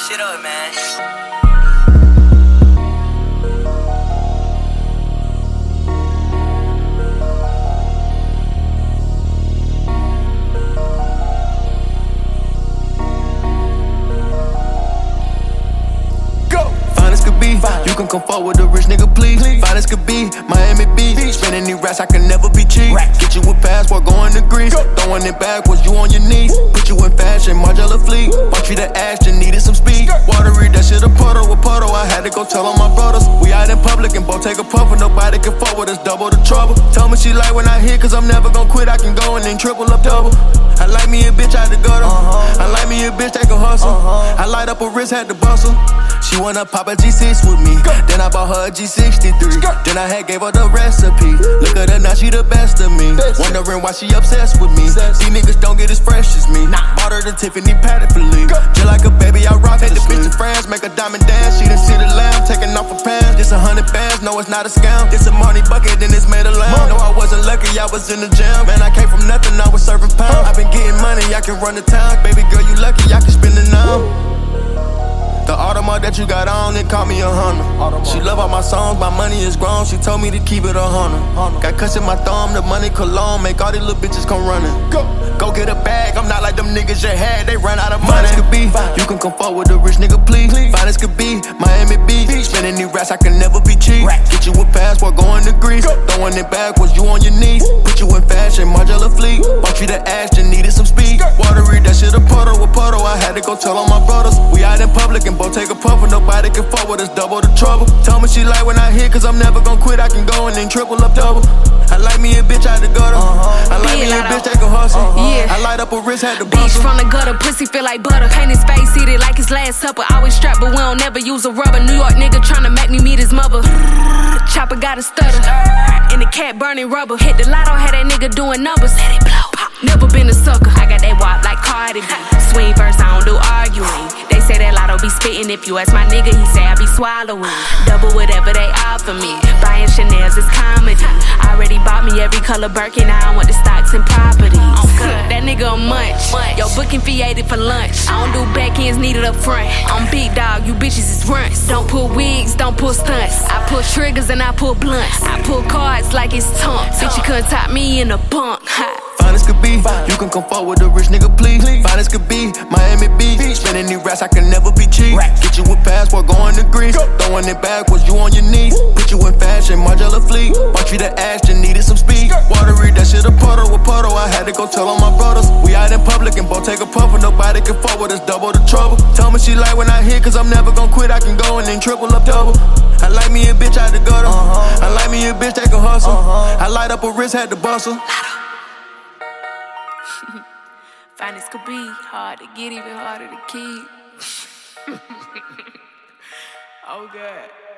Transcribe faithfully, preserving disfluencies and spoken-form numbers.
shit up, man. You can come forward with a rich nigga, please. Fine as could be, Miami Beach. Spending these racks, I can never be cheap. Get you a passport, going to Greece. Throwing it backwards, you on your knees. Put you in fashion, Margiela fleet. Want you to Ashton, needed some speed. Watery, that shit a puddle with puddle. I had to go tell all my brothers. We out in public and both take a puff, and nobody can forward us, double the trouble. Tell me she like when I hit, cause I'm never gonna quit. I can go and then triple up double. I like me a bitch out the gutter. I like me a bitch that can hustle. I light up a wrist, had to bustle. She wanna pop a G six with me. Then I bought her a G sixty-three. Then I had gave her the recipe. Look at her now, she the best of me. Wondering why she obsessed with me. These niggas don't get as fresh as me. Bought her the Tiffany padded for Lee. Just like a baby, I rock. Take the bitch to France, make a diamond dance. She done see the lamb, taking off her pants. This a hundred bands, no it's not a scam. This a money bucket, then it's made of lamb. No, I wasn't lucky, I was in the gym. Man, I came from nothing, I was serving pounds. I been getting money, I can run the town. Baby girl, you lucky, I can spend it now. The Audemars that you got on, it caught me a hundred. She love all my songs, my money is grown. She told me to keep it a hundred. Got cuts in my thumb, the money cologne. Make all these little bitches come running. Go, go get a bag, I'm not like them niggas you had. They run out of money. Fine as could be, you can come forward with a rich nigga, please. Fine as could be, Miami Beach. Spending these racks, I can never be cheap. Get you a passport, going to Greece. Throwing it backwards, you on your knees. Put you in fashion, Margiela fleet. Want you to Ashton, needed some speed. Watery, that shit a puddle with puddle. I had to go tell all my brothers. We out in public and both take a puff, and nobody can forward us, double the trouble. Tell me she like when I hit, cause I'm never gonna quit. I can go and then triple up double. I like me a bitch out the gutter. I like me a bitch that can hustle. I light up a wrist, had to bustle. Bitch from the gutter, pussy feel like butter. Paint his face, eat it like his last supper. Always strapped, but we don't never use a rubber. New York nigga tryna make me meet his mother. Chopper got a stutter. In the cat burning rubber. Hit the lotto, had that nigga doing numbers. Let it blow. Never been a sucker. I got that wop like Cardi B. Swing first, I don't do arguing. They say that lotto be spitting. If you ask my nigga, he say I be swallowing. Double whatever they offer me. Buying Chanel's is comedy. Already bought me every color Birkin. I want the stocks and properties. That nigga a munch. Yo, booking fee eighty for lunch. I don't do back ends, needed up front. I'm big dog, you bitches is runts. Don't pull wigs, don't pull stunts. I pull triggers and I pull blunts. I pull cards like it's tumps. Bitch, you couldn't top me in a bunk. Fine as could be, you can come forward with a rich nigga, please. Fine as could be, Miami Beach. Spending these racks, I can never be cheap. Get you a passport, going to Greece. Throwing it backwards, you on your knees. Put you in fashion, Margiela fleet. Want you to Ashton, needed some speed. Watery, that shit a puddle with puddle. I had to go tell all my brothers. We out in public and both take a puff, and nobody can forward us, double the trouble. Tell me she like when I hit, cause I'm never gonna quit. I can go and then triple up double. I like me a bitch out the gutter. I like me a bitch that can hustle. I light up a wrist, had to bustle. Finance could be hard to get, even harder to keep. Oh, God.